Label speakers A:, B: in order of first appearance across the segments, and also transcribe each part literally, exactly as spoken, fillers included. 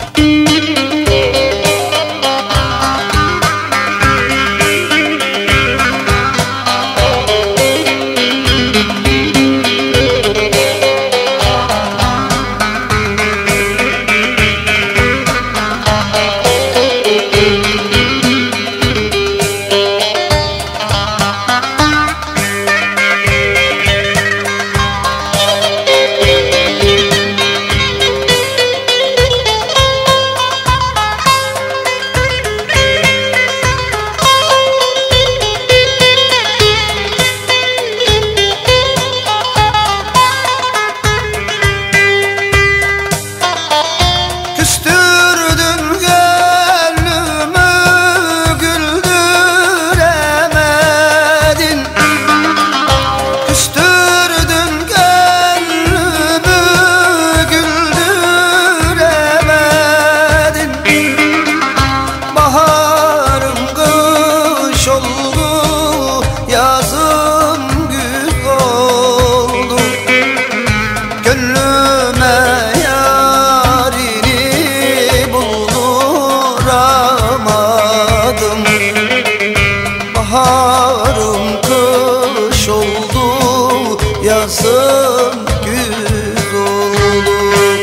A: Baharım kış oldu, yazım güz oldu.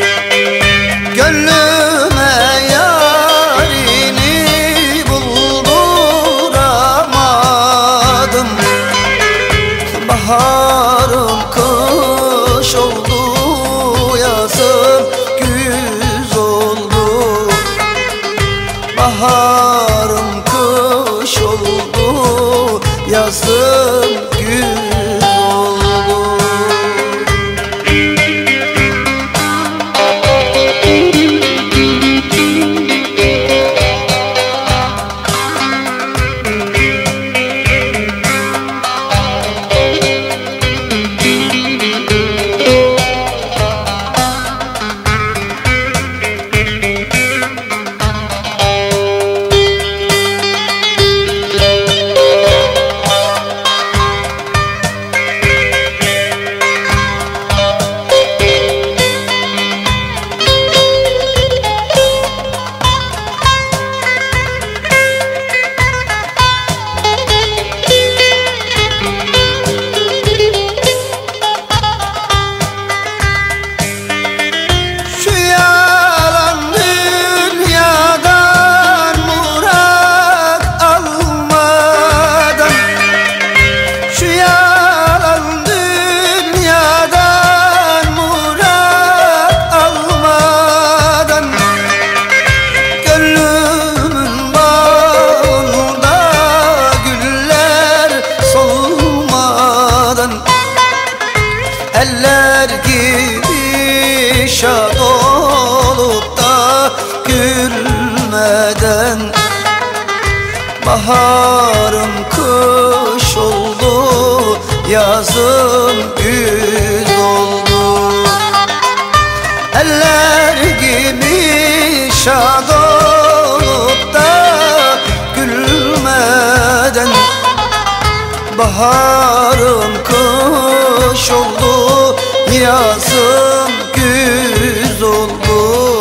A: Gönlüme yarini bulduramadım. Baharım kış oldu, yazım güz oldu. Baharım kış oldu, yazım güz oldu. Eller gibi şad olup da gülmeden, baharım kış oldu, yazım güz oldu. Eller gibi şad olup da gülmeden, baharım kış oldu, yazım güz oldu.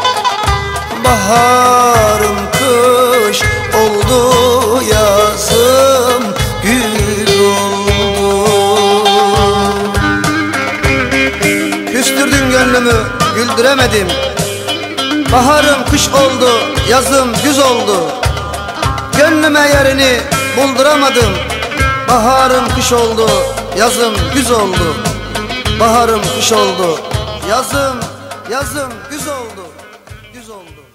A: Baharım kış oldu, yazım güz oldu. Küstürdün gönlümü, güldüremedim. Baharım kış oldu, yazım güz oldu. Gönlüme yerini bulduramadım. Baharım kış oldu, yazım güz oldu. Baharım kış oldu, yazım, yazım güz oldu, güz oldu.